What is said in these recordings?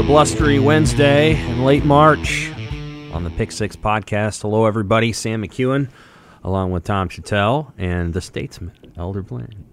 a blustery Wednesday in late March on the Pick Six podcast. Hello, everybody. Sam McEwen, along with Tom Chattel and the Statesman, Elder Bland,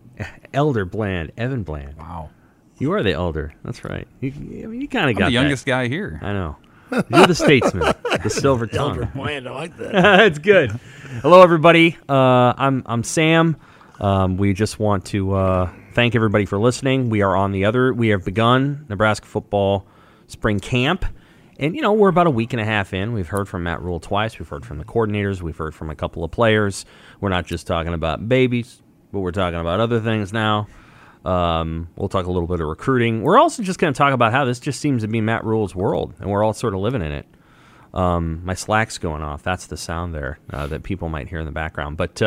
Evan Bland. Wow, you are the elder. That's right. You kind of got the youngest guy here. I know. You're the Statesman, the silver tongue. Elder Bland, I like that. It's good. Hello, everybody. I'm Sam. We just want to thank everybody for listening. We have begun Nebraska football spring camp, and we're about a week and a half in. We've heard from Matt Rule twice. We've heard from the coordinators. We've heard from a couple of players. We're not just talking about babies, but we're talking about other things now. We'll talk a little bit of recruiting. We're also just going to talk about how this just seems to be Matt Rule's world, and we're all sort of living in it. My Slack's going off. That's the sound there that people might hear in the background. But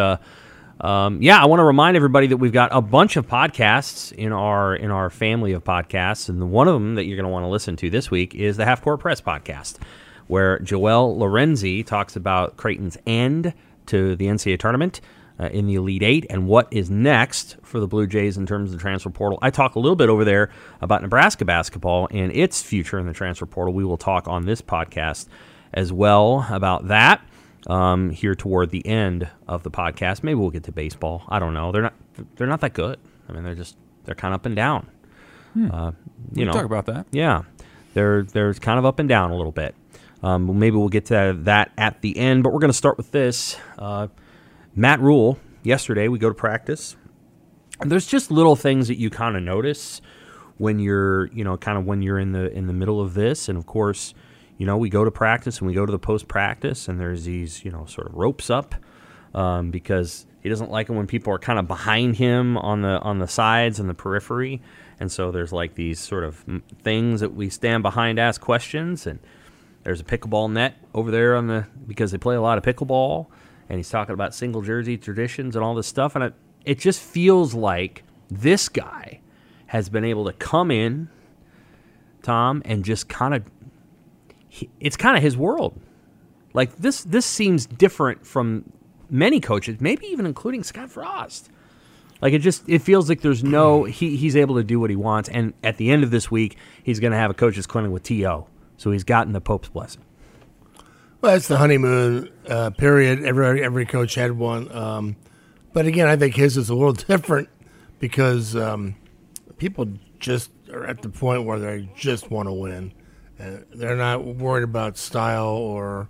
I want to remind everybody that we've got a bunch of podcasts in our family of podcasts, and one of them that you're going to want to listen to this week is the Half Court Press podcast, where Joel Lorenzi talks about Creighton's end to the NCAA tournament in the Elite Eight and what is next for the Blue Jays in terms of the transfer portal. I talk a little bit over there about Nebraska basketball and its future in the transfer portal. We will talk on this podcast as well about that. Here toward the end of the podcast. Maybe we'll get to baseball. I don't know. They're not that good. I mean, they're kind of up and down. We'll talk about that. Yeah, they're kind of up and down a little bit. Maybe we'll get to that at the end. But we're going to start with this. Matt Rule. Yesterday we go to practice. And there's just little things that you kind of notice when you're when you're in the middle of this. And of course, we go to practice and we go to the post-practice, and there's these, sort of ropes up because he doesn't like it when people are kind of behind him on the sides and the periphery. And so there's like these sort of things that we stand behind, ask questions, and there's a pickleball net over there because they play a lot of pickleball, and he's talking about single jersey traditions and all this stuff. And it just feels like this guy has been able to come in, Tom, and just kind of it's kind of his world. Like this seems different from many coaches, maybe even including Scott Frost. Like it feels like there's he's able to do what he wants. And at the end of this week, he's going to have a coach's clinic with T.O. So he's gotten the Pope's blessing. Well, it's the honeymoon period. Every coach had one. But again, I think his is a little different because people just are at the point where they just want to win. They're not worried about style or,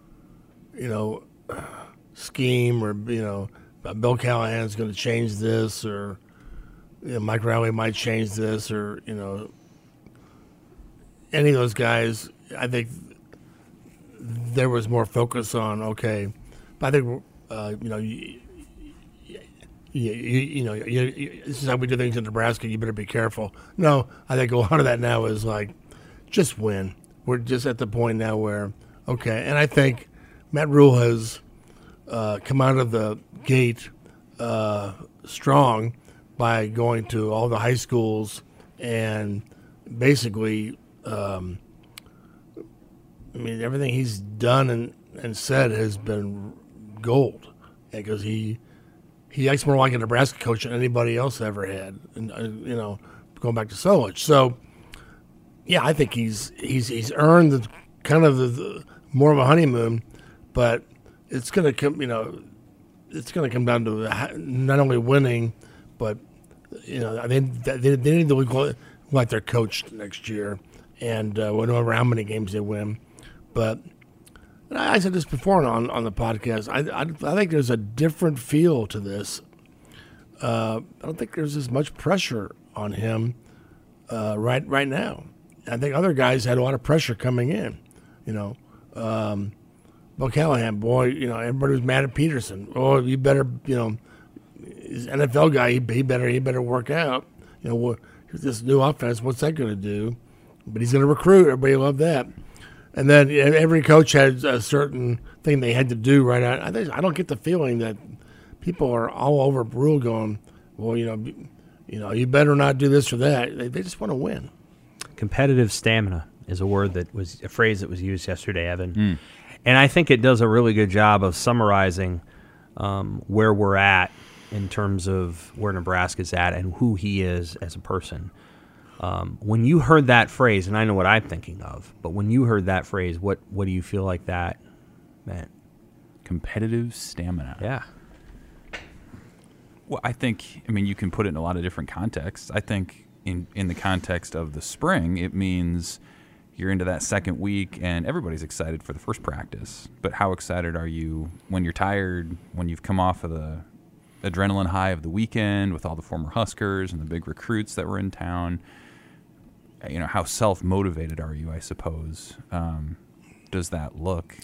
scheme or, Bill Callahan's going to change this or, Mike Riley might change this or, any of those guys. I think there was more focus on, okay, but I think, this is how we do things in Nebraska. You better be careful. No, I think a lot of that now is like, just win. We're just at the point now where, okay, and I think Matt Rule has come out of the gate strong by going to all the high schools and basically, everything he's done and said has been gold because he acts more like a Nebraska coach than anybody else ever had, and going back to Solich. So. Yeah, I think he's earned the more of a honeymoon, but it's going to come. It's going to come down to not only winning, but they need to look like they're coached next year, and whatever how many games they win. But I said this before on the podcast. I think there's a different feel to this. I don't think there's as much pressure on him right now. I think other guys had a lot of pressure coming in, Bill Callahan, boy, everybody was mad at Peterson. Oh, you better, he's an NFL guy. He better work out. This new offense, what's that going to do? But he's going to recruit. Everybody loved that. And then every coach had a certain thing they had to do right out. I don't get the feeling that people are all over Rule going, well, you better not do this or that. They just want to win. Competitive stamina is a phrase that was used yesterday, Evan. And I think it does a really good job of summarizing where we're at in terms of where Nebraska's at and who he is as a person. When you heard that phrase, and I know what I'm thinking of, but when you heard that phrase, what do you feel like that meant? Competitive stamina. Yeah. Well, I mean, you can put it in a lot of different contexts. I think in the context of the spring, it means you're into that second week and everybody's excited for the first practice. But how excited are you when you're tired, when you've come off of the adrenaline high of the weekend with all the former Huskers and the big recruits that were in town? You know, how self-motivated are you, I suppose? Does that look?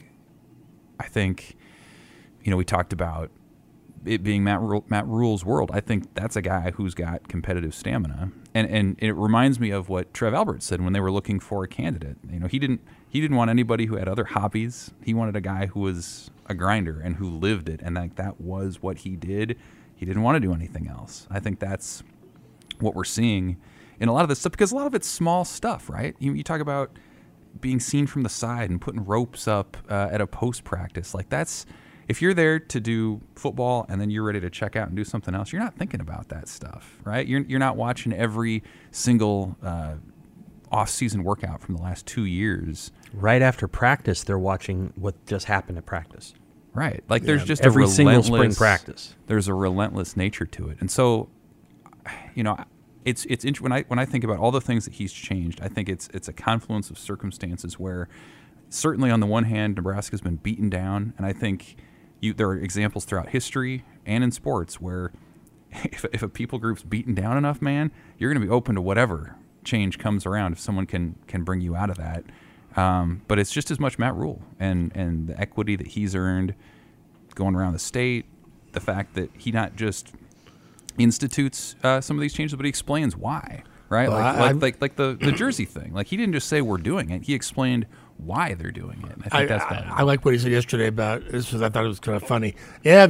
I think, you know, we talked about it being Matt Rule's world. I think that's a guy who's got competitive stamina, and it reminds me of what Trev Albert said when they were looking for a candidate. You know, he didn't want anybody who had other hobbies. He wanted a guy who was a grinder and who lived it, and that was what he did. He didn't want to do anything else. I think that's what we're seeing in a lot of this stuff, because a lot of it's small stuff, right? You talk about being seen from the side and putting ropes up at a post practice, like that's. If you're there to do football and then you're ready to check out and do something else, you're not thinking about that stuff, right? You're not watching every single off-season workout from the last 2 years. Right after practice, they're watching what just happened at practice. Right. Like there's just every single spring practice. There's a relentless nature to it. And so, you know, it's when I think about all the things that he's changed, I think it's a confluence of circumstances where certainly on the one hand, Nebraska's been beaten down, and I think there are examples throughout history and in sports where if a people group's beaten down enough, man, you're going to be open to whatever change comes around if someone can bring you out of that. But it's just as much Matt Rule and the equity that he's earned going around the state, the fact that he not just institutes some of these changes, but he explains why, right? Well, like the jersey thing. Like he didn't just say we're doing it. He explained why they're doing it. And I think that's valuable. I like what he said yesterday about this. I thought it was kind of funny. Yeah,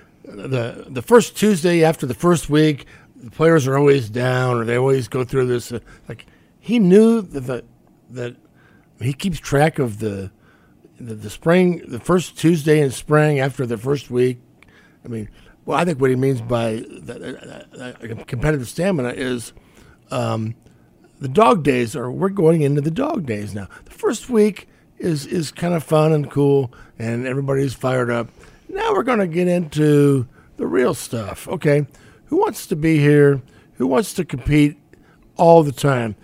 the first Tuesday after the first week, the players are always down, or they always go through this. Like he knew that he keeps track of the spring, the first Tuesday in spring after the first week. I mean, well, I think what he means by competitive stamina is. The dog days we're going into the dog days now. The first week is kind of fun and cool, and everybody's fired up. Now we're going to get into the real stuff. Okay, who wants to be here? Who wants to compete all the time?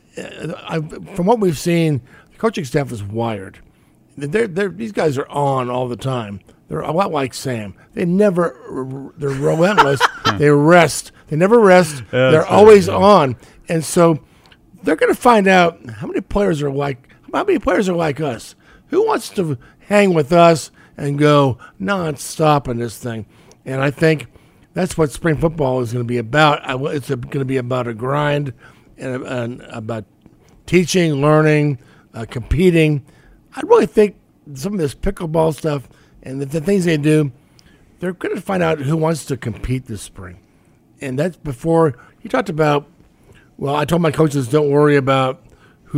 From what we've seen, the coaching staff is wired. These guys are on all the time. They're a lot like Sam. They're relentless. They rest. They never rest. They're always on. And so they're going to find out how many players are like us. Who wants to hang with us and go nonstop in this thing? And I think that's what spring football is going to be about. It's going to be about a grind and about teaching, learning, competing. I really think some of this pickleball stuff and the things they do, they're going to find out who wants to compete this spring. And that's before he talked about. Well, I told my coaches, don't worry about who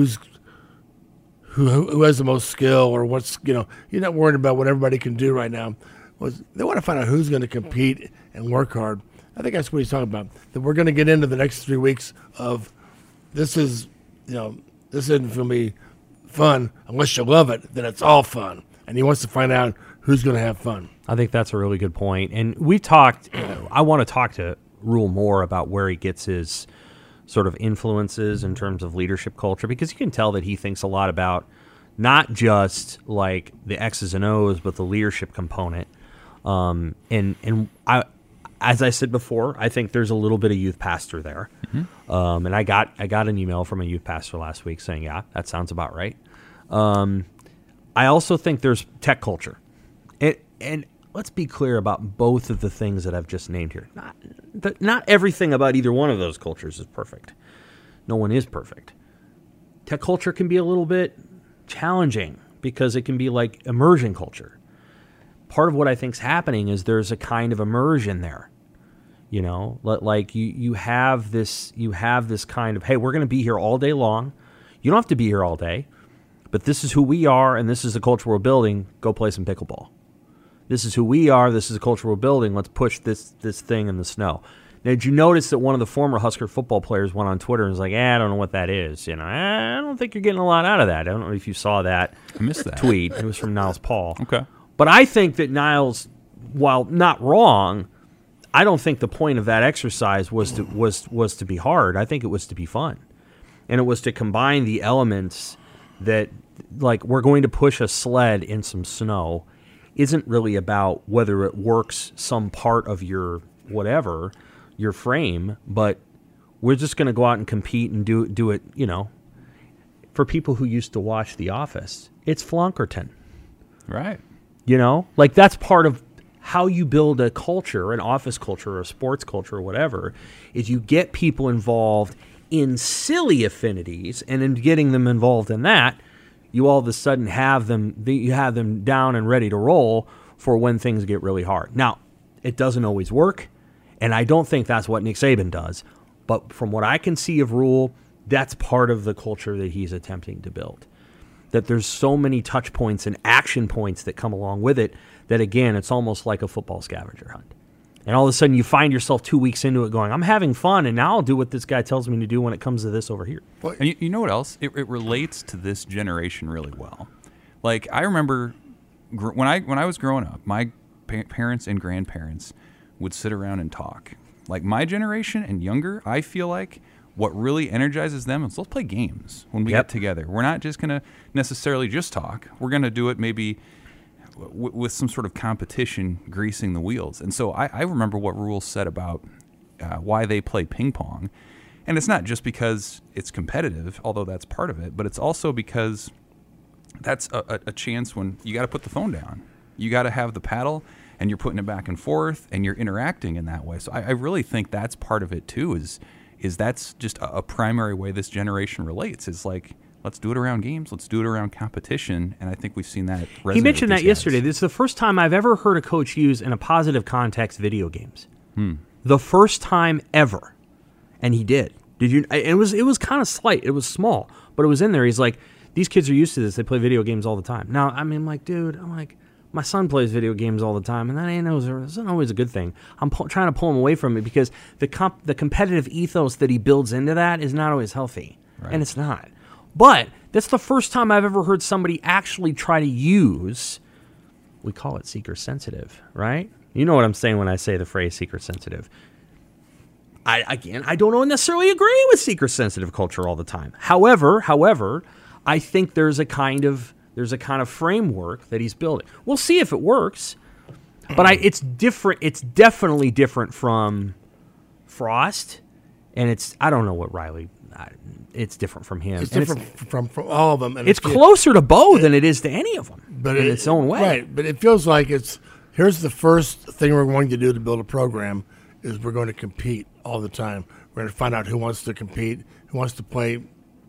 has the most skill or what's, you're not worried about what everybody can do right now. They want to find out who's going to compete and work hard. I think that's what he's talking about. That we're going to get into the next 3 weeks of this isn't going to be fun unless you love it. Then it's all fun, and he wants to find out who's going to have fun. I think that's a really good point. And we talked. I want to talk to Rule more about where he gets his sort of influences in terms of leadership culture, because you can tell that he thinks a lot about not just like the X's and O's, but the leadership component. And I, as I said before, I think there's a little bit of youth pastor there. Mm-hmm. And I got an email from a youth pastor last week saying, yeah, that sounds about right. I also think there's tech culture. And let's be clear about both of the things that I've just named here. Not everything about either one of those cultures is perfect. No one is perfect. Tech culture can be a little bit challenging because it can be like immersion culture. Part of what I think's happening is there's a kind of immersion there. Like you have this kind of, hey, we're going to be here all day long. You don't have to be here all day, but this is who we are, and this is the culture we're building. Go play some pickleball. This is who we are. This is the culture we're building. Let's push this thing in the snow. Now, did you notice that one of the former Husker football players went on Twitter and was like, I don't know what that is. I don't think you're getting a lot out of that. I don't know if you saw that I missed that tweet. It was from Niles Paul. Okay. But I think that Niles, while not wrong, I don't think the point of that exercise was to be hard. I think it was to be fun. And it was to combine the elements that, like, we're going to push a sled in some snow isn't really about whether it works some part of your whatever, your frame, but we're just going to go out and compete and do it, for people who used to watch The Office, it's Flunkerton. Right. Like that's part of how you build a culture, an office culture or a sports culture or whatever, is you get people involved in silly affinities, and in getting them involved in that, you all of a sudden have them down and ready to roll for when things get really hard. Now, it doesn't always work, and I don't think that's what Nick Saban does. But from what I can see of Rule, that's part of the culture that he's attempting to build. That there's so many touch points and action points that come along with it that, again, it's almost like a football scavenger hunt. And all of a sudden you find yourself 2 weeks into it going, I'm having fun, and now I'll do what this guy tells me to do when it comes to this over here. And you know what else? It relates to this generation really well. Like, I remember when I was growing up, my parents and grandparents would sit around and talk. Like, my generation and younger, I feel like what really energizes them is let's play games when we get together. We're not just going to necessarily just talk. We're going to do it maybe with some sort of competition greasing the wheels. And so I remember what Rule said about why they play ping pong. And it's not just because it's competitive, although that's part of it, but it's also because that's a chance when you got to put the phone down. You got to have the paddle, and you're putting it back and forth, and you're interacting in that way. So I really think that's part of it too, is that's just a primary way this generation relates, is like, let's do it around games. Let's do it around competition. And I think we've seen that resonate. He mentioned with that these yesterday. guys. This is the first time I've ever heard a coach use, in a positive context, video games. The first time ever. And he did. Did you? It was kind of slight. It was small, but it was in there. He's like, these kids are used to this. They play video games all the time. Now, I mean, my son plays video games all the time, and that isn't always a good thing. I'm trying to pull him away from it because the competitive ethos that he builds into that is not always healthy, and it's not. But that's the first time I've ever heard somebody actually try to use, we call it seeker sensitive, right? You know what I'm saying when I say the phrase seeker sensitive. I don't necessarily agree with seeker sensitive culture all the time. However, I think there's a kind of framework that he's building. We'll see if it works, but it's different. It's definitely different from Frost, and I don't know what Riley. It's different from him. It's different from all of them. And it's closer to Bo than it is to any of them, but in its own way. Right, but it feels like here's the first thing we're going to do to build a program is we're going to compete all the time. We're going to find out who wants to compete, who wants to play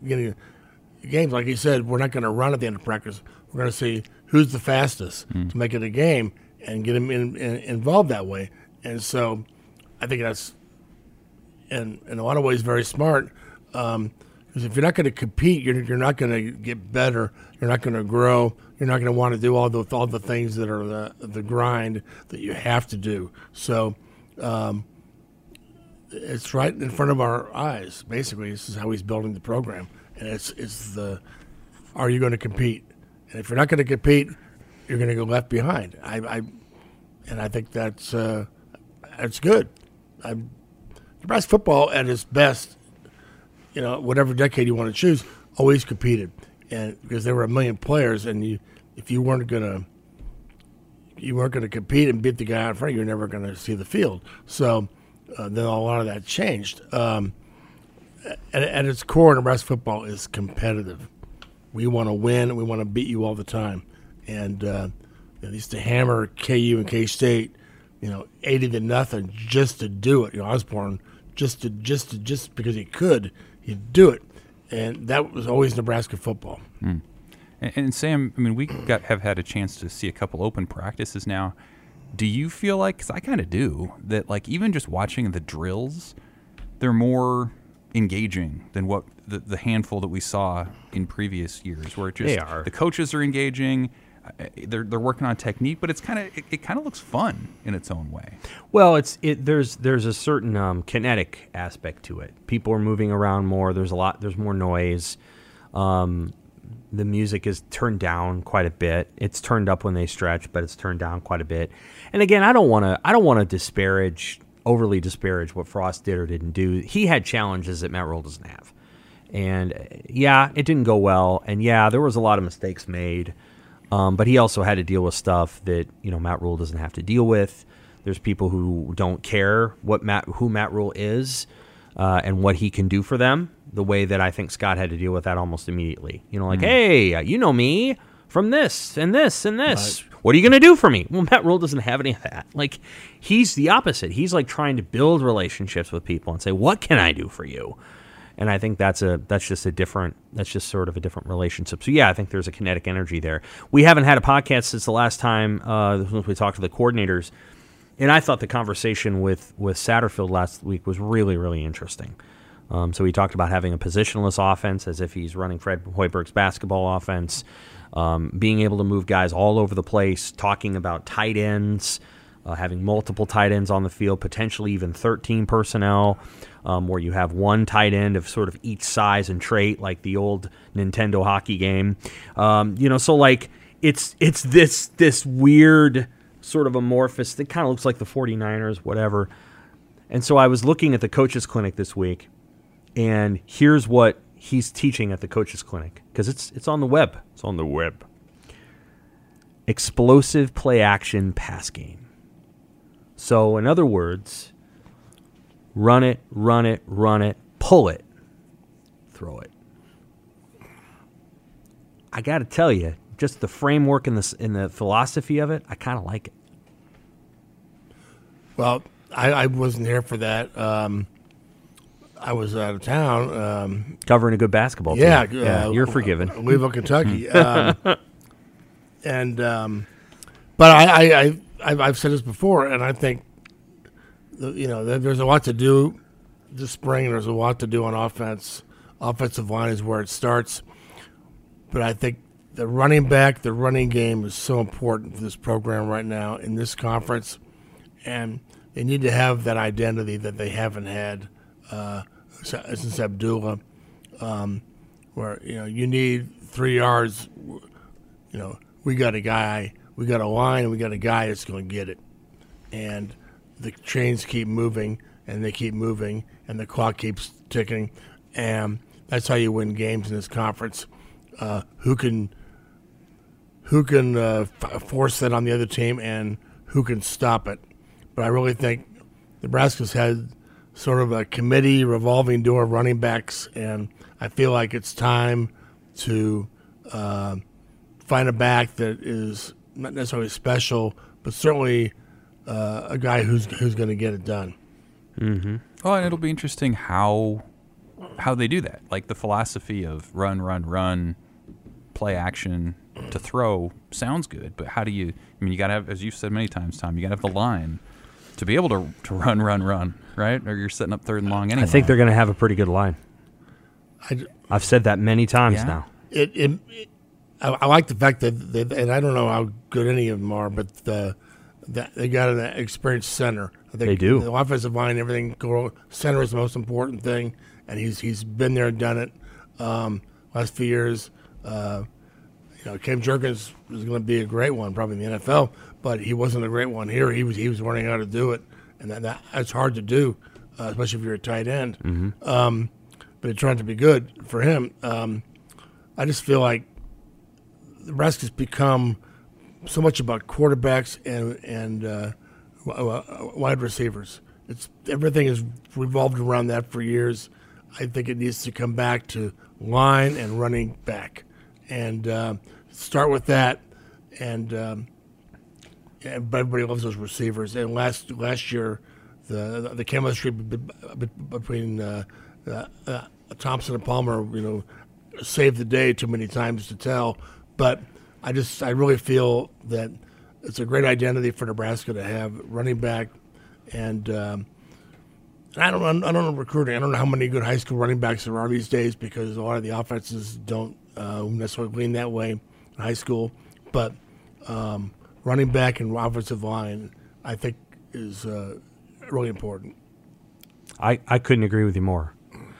games. Like he said, we're not going to run at the end of practice. We're going to see who's the fastest to make it a game and get them involved that way. And so I think that's, in a lot of ways, very smart. Because if you're not going to compete, you're not going to get better. You're not going to grow. You're not going to want to do all the things that are the grind that you have to do. So it's right in front of our eyes. Basically, this is how he's building the program, and it's are you going to compete? And if you're not going to compete, you're going to go left behind. I think that's good. Nebraska football at its best, whatever decade you want to choose, always competed, and because there were 1 million players, and if you weren't going to compete and beat the guy out in front of you, you're never going to see the field. So then a lot of that changed. At its core, Nebraska football is competitive. We want to win. We want to beat you all the time, and they used to hammer KU and K-State, 80-0 just to do it. Osborne just because he could, he'd do it, and that was always Nebraska football. And Sam, I mean, we have had a chance to see a couple open practices now. Do you feel like, because I kind of do, that like even just watching the drills, they're more engaging than what the handful that we saw in previous years, where the coaches are engaging. they're working on technique, but it kind of looks fun in its own way. Well, there's a certain kinetic aspect to it. People are moving around more. There's more noise. The music is turned down quite a bit. It's turned up when they stretch, but it's turned down quite a bit. And again, I don't want to overly disparage what Frost did or didn't do. He had challenges that Matt Rhule doesn't have. And yeah, it didn't go well. And yeah, there was a lot of mistakes made. But he also had to deal with stuff that, Matt Rhule doesn't have to deal with. There's people who don't care who Matt Rhule is and what he can do for them, the way that I think Scott had to deal with that almost immediately. Hey, you know me from this and this and this. Right. What are you going to do for me? Well, Matt Rhule doesn't have any of that. He's the opposite. He's trying to build relationships with people and say, what can I do for you? And I think that's just sort of a different relationship. So yeah, I think there's a kinetic energy there. We haven't had a podcast since the last time we talked to the coordinators, and I thought the conversation with Satterfield last week was really, really interesting. So he talked about having a positionless offense as if he's running Fred Hoiberg's basketball offense, being able to move guys all over the place, talking about tight ends, having multiple tight ends on the field, potentially even 13 personnel, where you have one tight end of sort of each size and trait, like the old Nintendo hockey game. So it's this weird sort of amorphous that kind of looks like the 49ers, whatever. And so I was looking at the coaches clinic this week, and here's what he's teaching at the coaches clinic, because it's on the web. It's on the web. Explosive play action pass game. So in other words, run it, pull it, throw it. I got to tell you, just the framework and the philosophy of it, I kind of like it. Well, I wasn't here for that. I was out of town. Covering a good basketball team. Yeah, you're forgiven. Louisville, Kentucky. But I've said this before, and I think there's a lot to do this spring. There's a lot to do on offense. Offensive line is where it starts. But I think the running game is so important for this program right now in this conference, and they need to have that identity that they haven't had since Abdullah, where you need 3 yards. We got a guy, we got a line, and we got a guy that's going to get it, and the chains keep moving, and they keep moving, and the clock keeps ticking, and that's how you win games in this conference. Who can force that on the other team, and who can stop it? But I really think Nebraska's had sort of a committee revolving door of running backs, and I feel like it's time to find a back that is not necessarily special, but certainly a guy who's going to get it done. Mm-hmm. Oh, and it'll be interesting how they do that. Like the philosophy of run, play action to throw sounds good, but how do you? I mean, you got to have, as you've said many times, Tom, you got to have the line to be able to run, right? Or you're setting up third and long anyway. I think they're going to have a pretty good line. I've said that many times now. I like the fact that and I don't know how good any of them are, but they got an experienced center. I think they do. The offensive line, everything. Center is the most important thing, and he's been there and done it. Last few years, Cam Jerkins was going to be a great one, probably in the NFL, but he wasn't a great one here. He was learning how to do it, and that's hard to do, especially if you're a tight end. Mm-hmm. But it turned out to be good for him. I just feel like Nebraska's become so much about quarterbacks and wide receivers. Everything has revolved around that for years. I think it needs to come back to line and running back, and start with that. And everybody loves those receivers. And last year, the chemistry between Thompson and Palmer, saved the day too many times to tell. But I really feel that it's a great identity for Nebraska to have running back, and I don't know recruiting. I don't know how many good high school running backs there are these days because a lot of the offenses don't necessarily lean that way in high school. But running back and offensive line, I think, is really important. I couldn't agree with you more.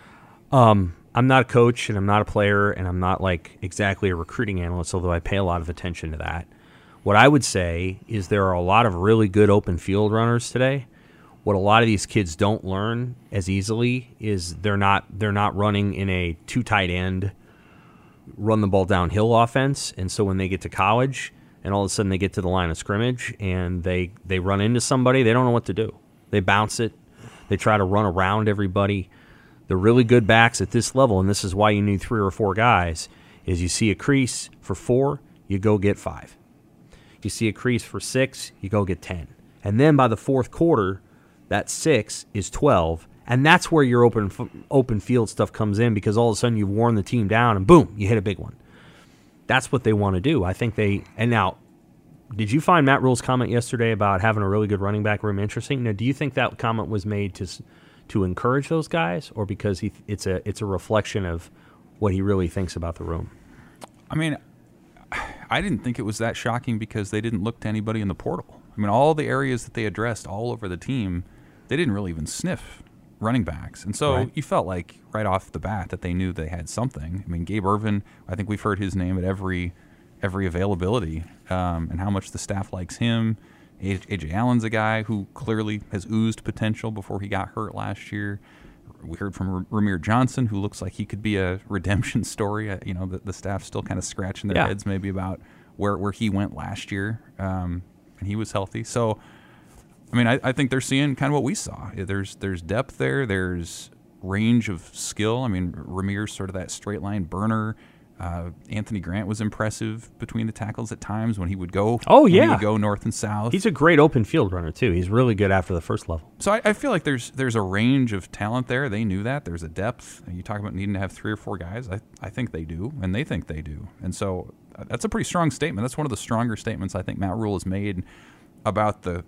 I'm not a coach, and I'm not a player, and I'm not like exactly a recruiting analyst, although I pay a lot of attention to that. What I would say is there are a lot of really good open field runners today. What a lot of these kids don't learn as easily is they're not running in a too tight end, run the ball downhill offense, and so when they get to college and all of a sudden they get to the line of scrimmage and they run into somebody, they don't know what to do. They bounce it. They try to run around everybody. The really good backs at this level, and this is why you need 3 or 4 guys, is you see a crease for 4, you go get 5. You see a crease for 6, you go get 10. And then by the fourth quarter, that 6 is 12, and that's where your open field stuff comes in, because all of a sudden you've worn the team down, and boom, you hit a big one. That's what they want to do. I think and now, did you find Matt Rule's comment yesterday about having a really good running back room interesting? Now, do you think that comment was made to encourage those guys, or because it's a reflection of what he really thinks about the room? I mean, I didn't think it was that shocking because they didn't look to anybody in the portal. I mean, all the areas that they addressed all over the team, they didn't really even sniff running backs. And so Right. you felt like right off the bat that they knew they had something. I mean, Gabe Ervin, I think we've heard his name at every availability, and how much the staff likes him. A.J. Allen's a guy who clearly has oozed potential before he got hurt last year. We heard from Ramir Johnson, who looks like he could be a redemption story. The staff's still kind of scratching their heads maybe about where he went last year, and he was healthy. So, I mean, I think they're seeing kind of what we saw. There's depth there. There's range of skill. I mean, Ramir's sort of that straight line burner. Anthony Grant was impressive between the tackles at times when he would go. Oh, when yeah. he would go north and south. He's a great open field runner, too. He's really good after the first level. So I feel like there's a range of talent there. They knew that. There's a depth. You talk about needing to have 3 or 4 guys. I think they do, and they think they do. And so that's a pretty strong statement. That's one of the stronger statements I think Matt Rule has made about the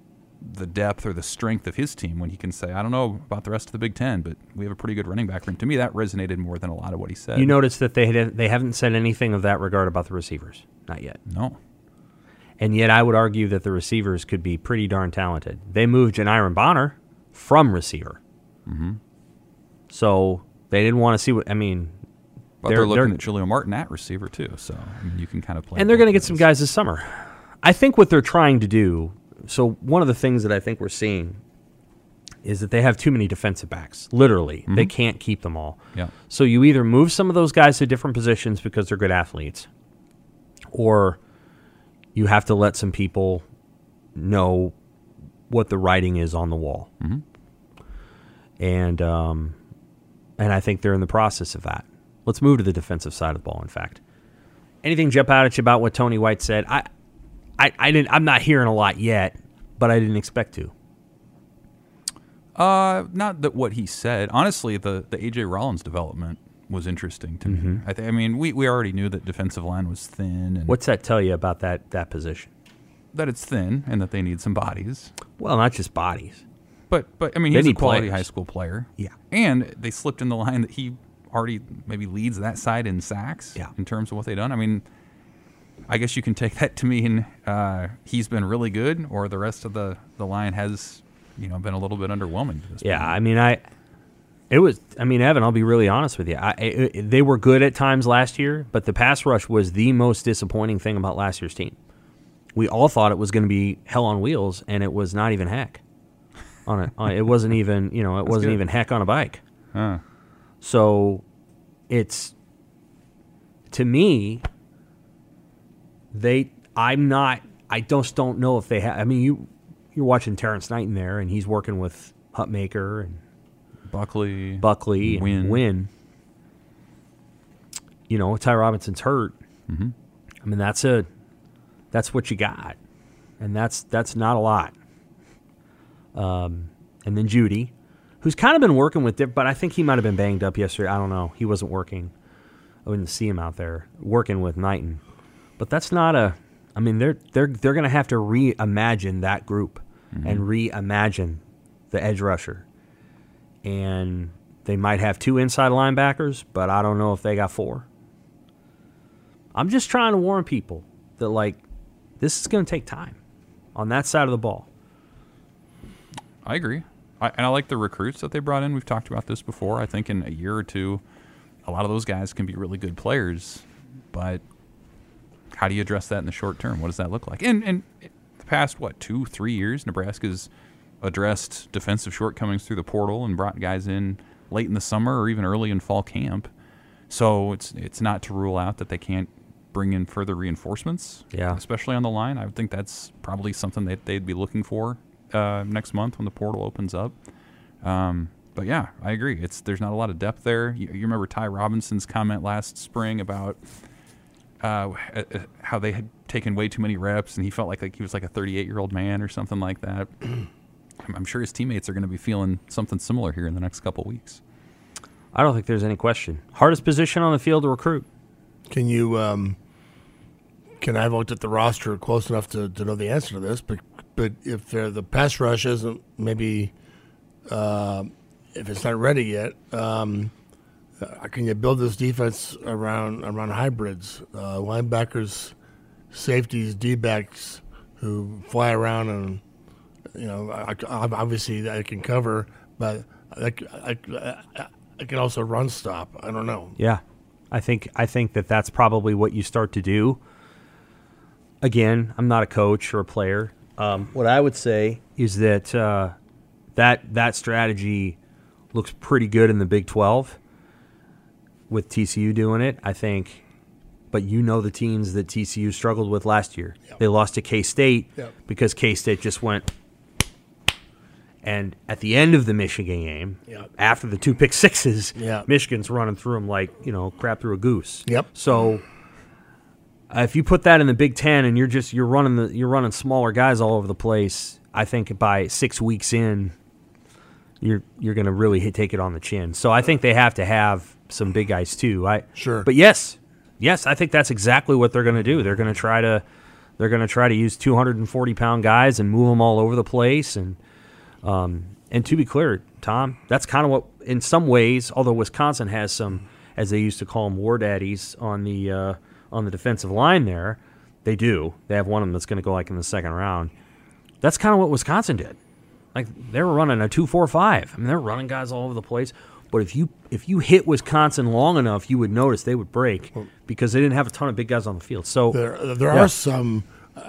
depth or the strength of his team, when he can say, I don't know about the rest of the Big Ten, but we have a pretty good running back room. To me, that resonated more than a lot of what he said. You notice that they haven't said anything of that regard about the receivers. Not yet. No. And yet I would argue that the receivers could be pretty darn talented. They moved Janiron Bonner from receiver. Mm-hmm. So they didn't want to see what, I mean. But they're looking at Julio Martin at receiver, too. So I mean, you can kind of play. And they're going to get some guys this summer. I think what they're trying to do, so one of the things that I think we're seeing is that they have too many defensive backs. Literally. They can't keep them all. Yeah. So you either move some of those guys to different positions because they're good athletes, or you have to let some people know what the writing is on the wall. Mm-hmm. And I think they're in the process of that. Let's move to the defensive side of the ball, in fact. Anything jump out at you about what Tony White said? I'm not hearing a lot yet, but I didn't expect to. Not that what he said. Honestly, the A.J. Rollins development was interesting to me. I mean, we already knew that defensive line was thin. And What's that tell you about that position? that it's thin and that they need some bodies. Well, not just bodies. But I mean, They he's a need quality players. high school player. Yeah. And they slipped in the line that he already maybe leads that side in sacks. Yeah. In terms of what they've done. I mean, I guess you can take that to mean he's been really good, or the rest of the line has, been a little bit underwhelming. To this Yeah, point. I mean, Evan, I'll be really honest with you. They were good at times last year, but the pass rush was the most disappointing thing about last year's team. We all thought it was going to be hell on wheels, and it was not even heck. It wasn't even, it wasn't good. even heck on a bike. Huh. So it's, to me, I just don't know if they have. I mean, you're watching Terrence Knight in there, and he's working with Hutmaker and Buckley and Wynn. Ty Robinson's hurt. Mm-hmm. I mean, that's what you got, and that's not a lot. And then Judy, who's kind of been working with it, but I think he might have been banged up yesterday. I don't know. He wasn't working. I wouldn't see him out there working with Knighton. But that's not a. I mean, they're going to have to reimagine that group and reimagine the edge rusher. And they might have 2 inside linebackers, but I don't know if they got 4. I'm just trying to warn people that, this is going to take time on that side of the ball. I agree. And I like the recruits that they brought in. We've talked about this before. I think in a year or two, a lot of those guys can be really good players. But how do you address that in the short term? What does that look like? And the past, 2-3 years, Nebraska's addressed defensive shortcomings through the portal and brought guys in late in the summer or even early in fall camp. So it's not to rule out that they can't bring in further reinforcements, especially on the line. I would think that's probably something that they'd be looking for next month when the portal opens up. But yeah, I agree. There's not a lot of depth there. You remember Ty Robinson's comment last spring about how they had taken way too many reps, and he felt like he was like a 38-year-old man or something like that. I'm sure his teammates are going to be feeling something similar here in the next couple weeks. I don't think there's any question. Hardest position on the field to recruit. Can you? Can I have looked at the roster close enough to know the answer to this? But if the pass rush isn't maybe if it's not ready yet, can you build this defense around hybrids, linebackers, safeties, D-backs who fly around and obviously I can cover, but I can also run stop. I don't know. Yeah, I think that's probably what you start to do. Again, I'm not a coach or a player. What I would say is that that strategy looks pretty good in the Big 12 with TCU doing it, I think. But the teams that TCU struggled with last year. Yep. They lost to K-State because K-State just went. And at the end of the Michigan game, after the 2 pick sixes, Michigan's running through them like, crap through a goose. Yep. So if you put that in the Big Ten and you're running smaller guys all over the place, I think by 6 weeks in, you're going to really take it on the chin. So I think they have to have some big guys too. Sure. But yes, I think that's exactly what they're going to do. They're going to try to use 240-pound guys and move them all over the place. And to be clear, Tom, that's kind of what, in some ways, although Wisconsin has some, as they used to call them, war daddies on the defensive line there, they do. They have one of them that's going to go like in the second round. That's kind of what Wisconsin did. Like they were running a 2-4-5. I mean, they're running guys all over the place. But if you hit Wisconsin long enough, you would notice they would break because they didn't have a ton of big guys on the field. So there are some.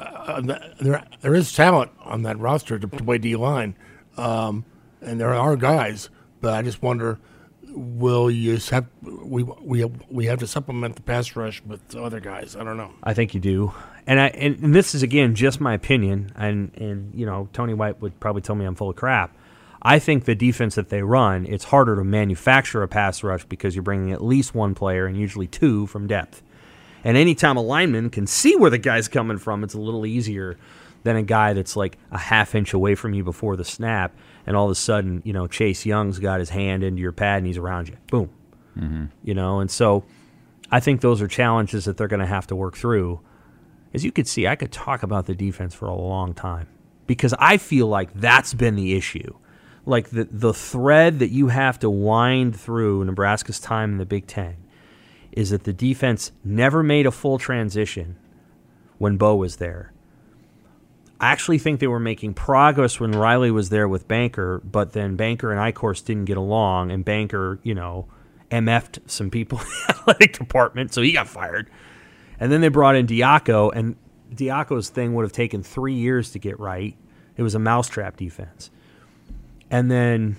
There is talent on that roster to play D line, and there are guys. But I just wonder, will you have we have to supplement the pass rush with other guys? I don't know. I think you do, and this is again just my opinion, and Tony White would probably tell me I'm full of crap. I think the defense that they run, it's harder to manufacture a pass rush because you're bringing at least one player and usually 2 from depth. And anytime a lineman can see where the guy's coming from, it's a little easier than a guy that's like a half inch away from you before the snap, and all of a sudden, Chase Young's got his hand into your pad and he's around you. Boom. Mm-hmm. And so I think those are challenges that they're going to have to work through. As you could see, I could talk about the defense for a long time because I feel like that's been the issue. Like the thread that you have to wind through Nebraska's time in the Big Ten is that the defense never made a full transition when Bo was there. I actually think they were making progress when Riley was there with Banker, but then Banker and Eichhorst didn't get along, and Banker, MF'd some people in the athletic department, so he got fired. And then they brought in Diaco, and Diaco's thing would have taken 3 years to get right. It was a mousetrap defense. And then,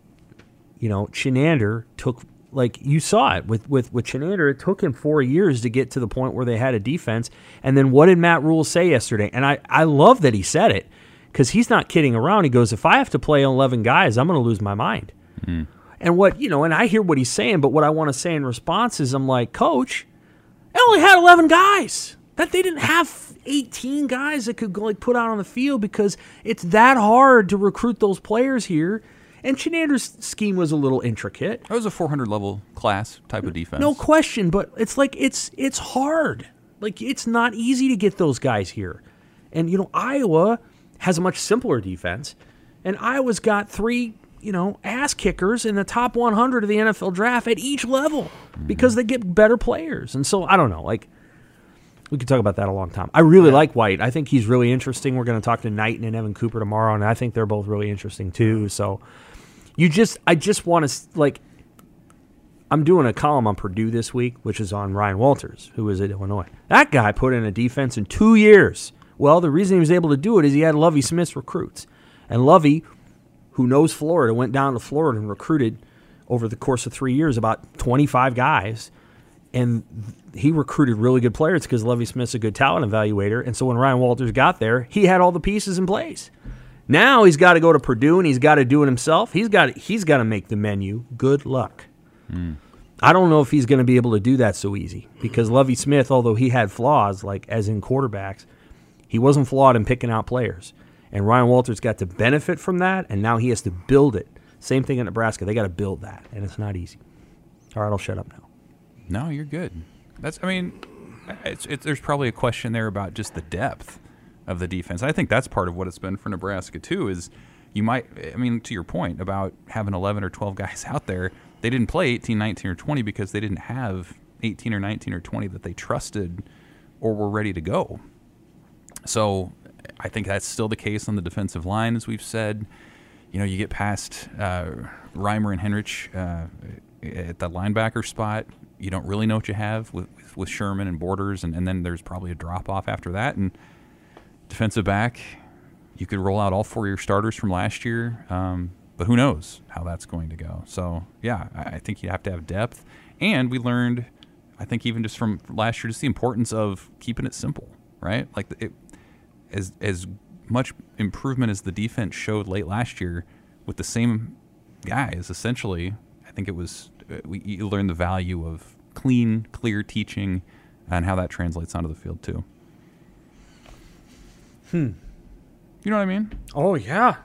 Chinander took, like you saw it with Chinander, it took him 4 years to get to the point where they had a defense. And then what did Matt Rule say yesterday? And I love that he said it because he's not kidding around. He goes, if I have to play 11 guys, I'm going to lose my mind. Mm. And and I hear what he's saying, but what I want to say in response is I'm like, Coach, I only had 11 guys. That they didn't have 18 guys that could put out on the field because it's that hard to recruit those players here. And Chinander's scheme was a little intricate. That was a 400-level class type of defense. No question, but it's like it's hard. Like it's not easy to get those guys here. And Iowa has a much simpler defense, and Iowa's got 3 ass kickers in the top 100 of the NFL draft at each level because they get better players. And so I don't know, We could talk about that a long time. I really like White. I think he's really interesting. We're going to talk to Knighton and Evan Cooper tomorrow, and I think they're both really interesting too. So I just want to, like, I'm doing a column on Purdue this week, which is on Ryan Walters, who is at Illinois. That guy put in a defense in 2 years. Well, the reason he was able to do it is he had Lovie Smith's recruits. And Lovie, who knows Florida, went down to Florida and recruited over the course of 3 years about 25 guys. And he recruited really good players because Lovie Smith's a good talent evaluator. And so when Ryan Walters got there, he had all the pieces in place. Now he's got to go to Purdue and he's got to do it himself. He's got to make the menu. Good luck. I don't know if he's going to be able to do that so easy because Lovie Smith, although he had flaws, like as in quarterbacks, he wasn't flawed in picking out players. And Ryan Walters got to benefit from that, and now he has to build it. Same thing in Nebraska. They got to build that, and it's not easy. All right, I'll shut up now. No, you're good. There's probably a question there about just the depth of the defense. I think that's part of what it's been for Nebraska, too, is to your point about having 11 or 12 guys out there, they didn't play 18, 19, or 20 because they didn't have 18 or 19 or 20 that they trusted or were ready to go. So I think that's still the case on the defensive line, as we've said. You get past Reimer and Henrich at the linebacker spot. You don't really know what you have with Sherman and Borders, and then there's probably a drop-off after that. And defensive back, you could roll out all 4 of your starters from last year, but who knows how that's going to go. So, yeah, I think you have to have depth. And we learned, I think even just from last year, just the importance of keeping it simple, right? Like as much improvement as the defense showed late last year with the same guys, essentially, I think it was you learn the value of clean, clear teaching and how that translates onto the field too. You know what I mean? Oh, yeah.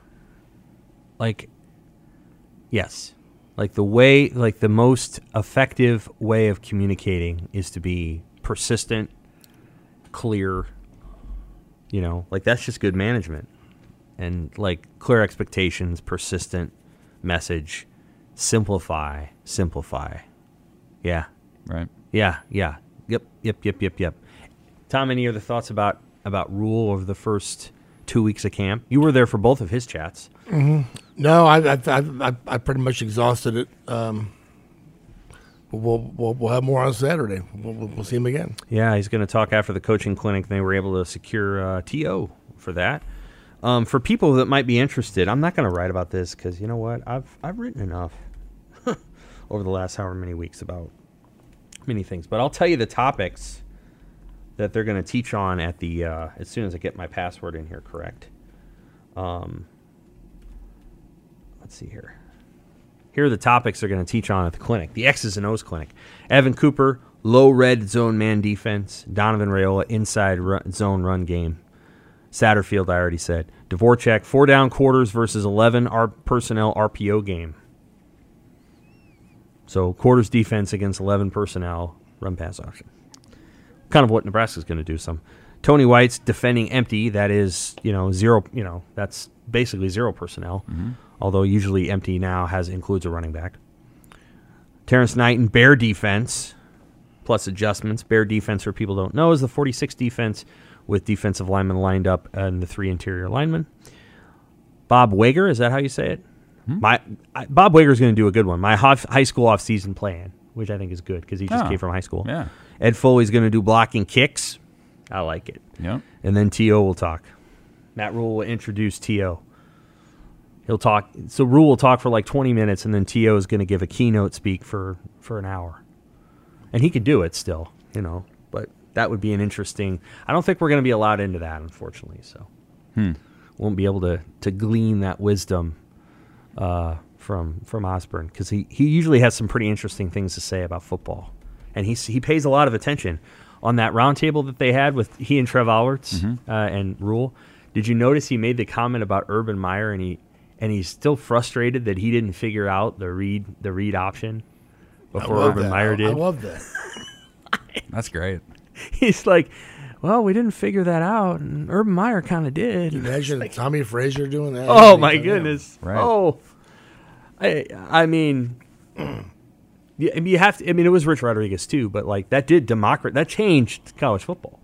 Yes. The most effective way of communicating is to be persistent, clear. That's just good management. And, clear expectations, persistent message, simplify. Yeah. Right. Yeah. Yep. Tom, any other thoughts about Rule over the first 2 weeks of camp? You were there for both of his chats. Mm-hmm. No, I pretty much exhausted it. We'll have more on Saturday. We'll see him again. Yeah, he's going to talk after the coaching clinic. They were able to secure TO for that. For people that might be interested, I'm not going to write about this because you know what? I've written enough over the last however many weeks about many things. But I'll tell you the topics that they're going to teach on at the as soon as I get my password in here correct. Let's see here. Here are the topics they're going to teach on at the clinic, the X's and O's clinic. Evan Cooper, low red zone man defense. Donovan Raiola, inside zone run game. Satterfield, I already said. Dvorak, 4 down quarters versus 11 personnel RPO game. So quarters defense against 11 personnel run pass option. Kind of what Nebraska's going to do some. Tony White's defending empty. That is, zero. That's basically 0 personnel. Mm-hmm. Although usually empty now includes a running back. Terrence Knighton, Bear defense, plus adjustments. Bear defense, for people who don't know, is the 46 defense with defensive linemen lined up and the 3 interior linemen. Bob Wager, is that how you say it? Mm-hmm. Bob Wager is going to do a good one. My high school off-season plan, which I think is good because he just came from high school. Yeah. Ed Foley's going to do blocking kicks. I like it. Yeah. And then T.O. will talk. Matt Rule will introduce T.O. He'll talk. So Rule will talk for 20 minutes, and then T.O. is going to give a keynote speak for an hour. And he could do it still, but that would be an interesting. I don't think we're going to be allowed into that, unfortunately. So won't be able to glean that wisdom from Osborne because he usually has some pretty interesting things to say about football, and he pays a lot of attention on that roundtable that they had with he and Trev Alberts and Rule. Did you notice he made the comment about Urban Meyer and he's still frustrated that he didn't figure out the read option before Urban Meyer did? I love that. That's great. He's like, well, we didn't figure that out, and Urban Meyer kind of did. Can you imagine Tommy Frazier doing that? Oh, my goodness. Right. Oh. I mean, you have to. I mean, it was Rich Rodriguez, too, but that changed college football.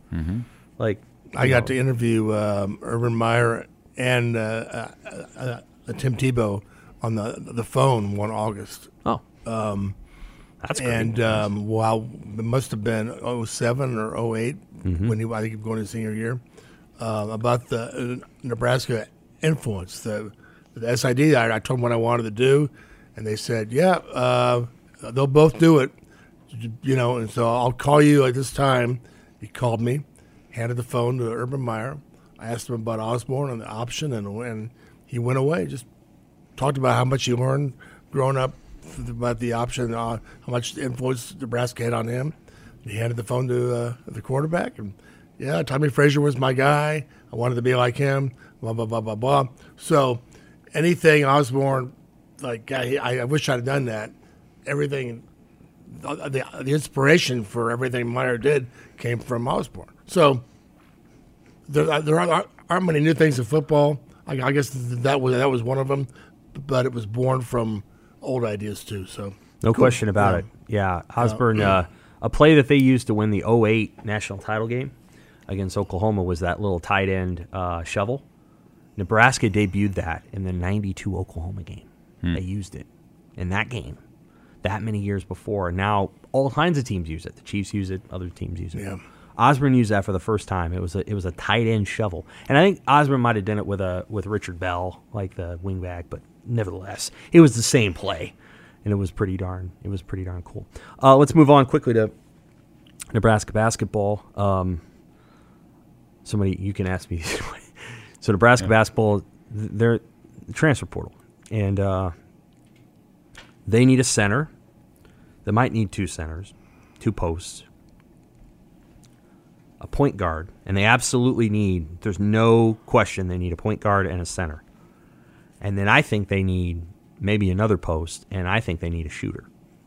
Like, I got to interview Urban Meyer and Tim Tebow on the phone one August. oh, that's great. And while it must have been 07 or 08 when I think he was going his senior year, about the Nebraska influence, the SID. I told them what I wanted to do, and they said, "Yeah, they'll both do it." And so I'll call you at this time. He called me, handed the phone to Urban Meyer. I asked him about Osborne and the option, and he went away. Just talked about how much he learned growing up about the option, how much influence Nebraska had on him. He handed the phone to the quarterback, and yeah, Tommy Frazier was my guy. I wanted to be like him. Blah blah blah blah blah. So anything Osborne, like I wish I'd done that. Everything, the inspiration for everything Meyer did came from Osborne. So there aren't many new things in football. I guess that was one of them, but it was born from old ideas too. So no question about it. Yeah, Osborne. A play that they used to win the 08 national title game against Oklahoma was that little tight end shovel. Nebraska debuted that in the 92 Oklahoma game. They used it in that game that many years before. Now all kinds of teams use it. The Chiefs use it. Other teams use it. Yeah. Osborne used that for the first time. It was a tight end shovel, and I think Osborne might have done it with Richard Bell, like the wingback, but nevertheless, it was the same play, and it was pretty darn cool. Let's move on quickly to Nebraska basketball. Somebody, you can ask me. So Nebraska basketball, they're the transfer portal, and they need a center. They might need two centers, two posts, a point guard, and they absolutely need, there's no question they need a point guard and a center. And then I think they need maybe another post, and I think they need a shooter.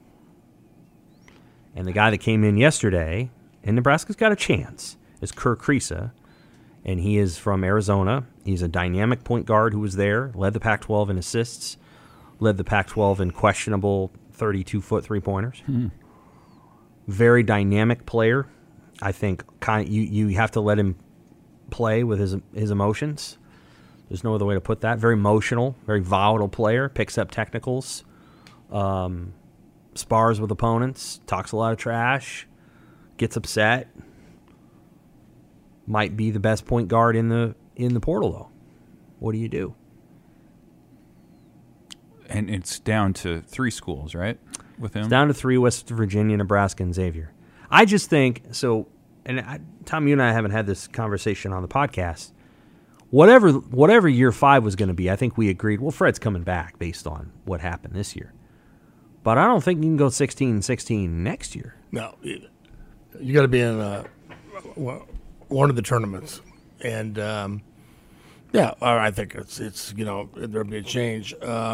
And the guy that came in yesterday, and Nebraska's got a chance, is Kerr Kriisa, and he is from Arizona. He's a dynamic point guard who was there, led the Pac-12 in assists, led the Pac-12 in questionable 32-foot three-pointers. Very dynamic player. I think you have to let him play with his emotions. There's no other way to put that. Very emotional, very volatile player. Picks up technicals, spars with opponents, talks a lot of trash, gets upset. Might be the best point guard in the portal, though. What do you do? And it's down to 3 schools, right? With him, It's down to 3: West Virginia, Nebraska, and Xavier. I just think so. And Tom, you and I haven't had this conversation on the podcast. Whatever year 5 was going to be, I think we agreed, well, Fred's coming back based on what happened this year. But I don't think you can go 16-16 next year. No, you got to be in one of the tournaments, and I think it's there'll be a change.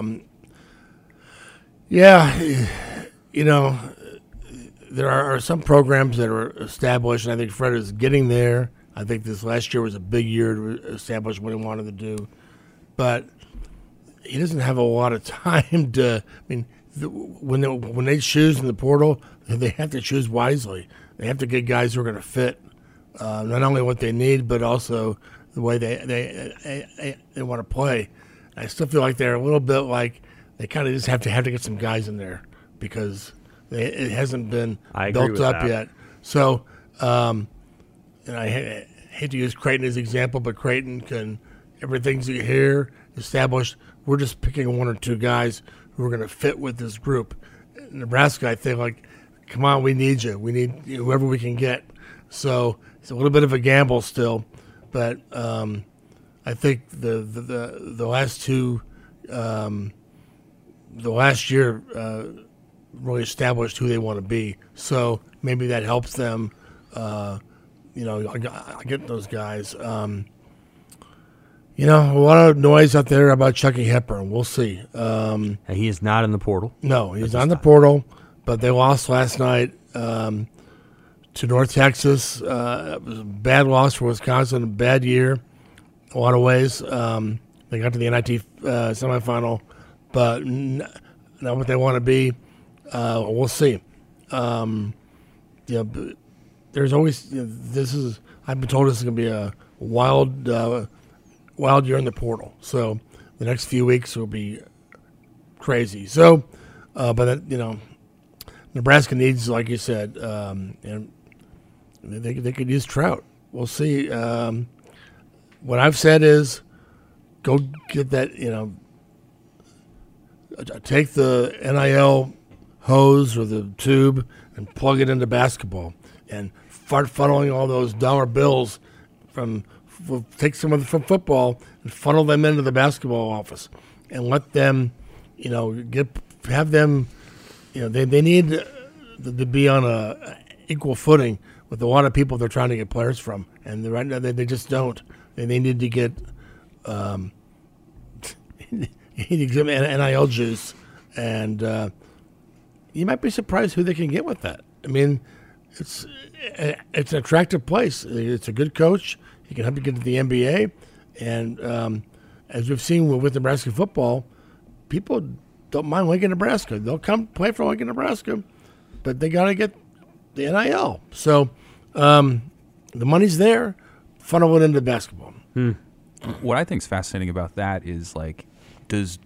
There are some programs that are established, and I think Fred is getting there. I think this last year was a big year to establish what he wanted to do, but he doesn't have a lot of time to. I mean, when they choose in the portal, they have to choose wisely. They have to get guys who are going to fit not only what they need, but also the way they want to play. I still feel like they're a little bit like they kind of just have to get some guys in there because it hasn't been built up yet. So, and I hate to use Creighton as an example, but Creighton can everything's here established. We're just picking 1 or 2 guys who are going to fit with this group. Nebraska, I think, like, come on, we need you. We need whoever we can get. So it's a little bit of a gamble still, but I think the last 2, the last year really established who they want to be. So maybe that helps them. I get those guys. A lot of noise out there about Chucky Hepburn. We'll see. He is not in the portal. No, he's not in the portal, but they lost last night to North Texas. It was a bad loss for Wisconsin, a bad year in a lot of ways. They got to the NIT semifinal, but not what they want to be. We'll see. there's always I've been told this is going to be a wild year in the portal. So the next few weeks will be crazy. So, but Nebraska needs, like you said, and they could use Trout. We'll see. What I've said is, go get that. Take the NIL hose or the tube and plug it into basketball, and start funneling all those dollar bills take some of them from football and funnel them into the basketball office, and let them, have them, they need to be on a equal footing with a lot of people they're trying to get players from, and right now they just don't. They need to get NIL juice, and you might be surprised who they can get with that. I mean, it's an attractive place. It's a good coach. He can help you get to the NBA, and as we've seen with Nebraska football, people don't mind Lincoln, Nebraska. They'll come play for Lincoln, Nebraska, but they got to get the NIL. So the money's there. Funnel it into basketball. What I think is fascinating about that is, like, does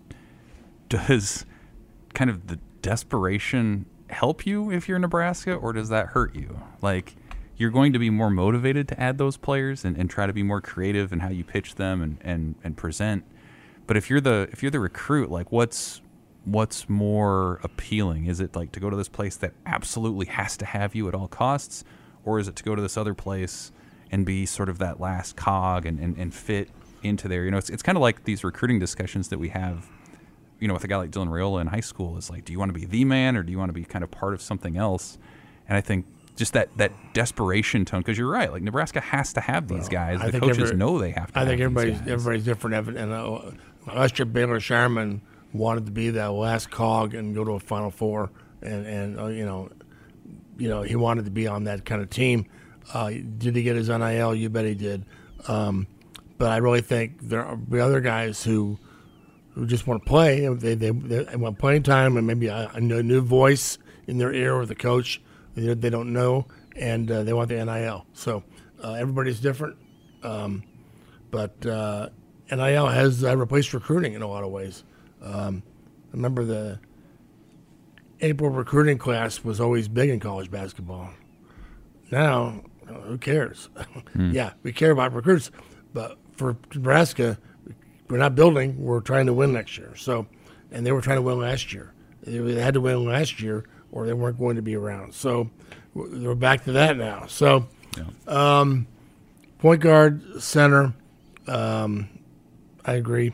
kind of the desperation help you if you're Nebraska, or does that hurt you? Like, you're going to be more motivated to add those players and try to be more creative in how you pitch them and present. But if you're the recruit, like, what's more appealing? Is it like to go to this place that absolutely has to have you at all costs, or is it to go to this other place and be sort of that last cog and fit into there? It's kind of like these recruiting discussions that we have, with a guy like Dylan Raiola in high school. Is like, do you want to be the man, or do you want to be kind of part of something else? And I think just that desperation tone, because you're right, like, Nebraska has to have these guys. The coaches know they have to. I think everybody's different. And last year, Baylor Sharman wanted to be that last cog and go to a Final Four, and he wanted to be on that kind of team. Did he get his NIL? You bet he did. But I really think there are other guys who just want to play. They want playing time and maybe a new voice in their ear with the coach they don't know, and they want the NIL. So everybody's different. But NIL has replaced recruiting in a lot of ways. I remember the April recruiting class was always big in college basketball. Now, who cares? Yeah, we care about recruits, but for Nebraska, we're not building. We're trying to win next year. So, and they were trying to win last year. They had to win last year, or they weren't going to be around. So, we're back to that now. So, point guard, center, I agree.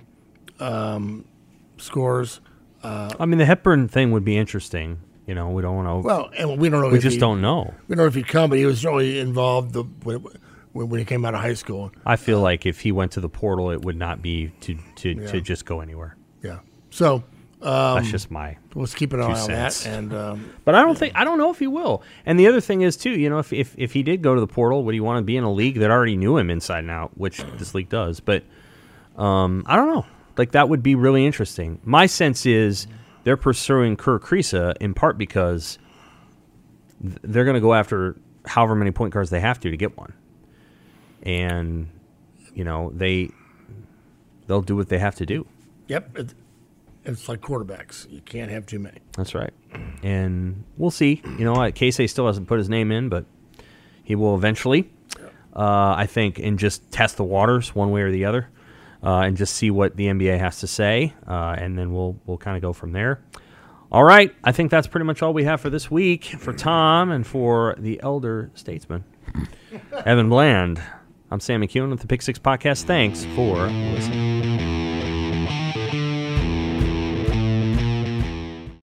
Scores. I mean, the Hepburn thing would be interesting. We don't want to. Well, and we don't know. We just don't know. We don't know if he'd come, but he was really involved when he came out of high school. I feel like if he went to the portal, it would not be to just go anywhere. Yeah. So that's just my. Let's keep an eye on that. And but I don't know if he will. And the other thing is too, if he did go to the portal, would he want to be in a league that already knew him inside and out, which this league does? But I don't know. Like, that would be really interesting. My sense is they're pursuing Kerr Kriisa in part because they're going to go after however many point guards they have to get one. And, they'll do what they have to do. Yep. It's like quarterbacks. You can't have too many. That's right. And we'll see. Casey still hasn't put his name in, but he will eventually, I think, and just test the waters one way or the other. And just see what the NBA has to say, and then we'll kind of go from there. All right, I think that's pretty much all we have for this week. For Tom and for the elder statesman, Evan Bland, I'm Sam McEwen with the Pick Six Podcast. Thanks for listening.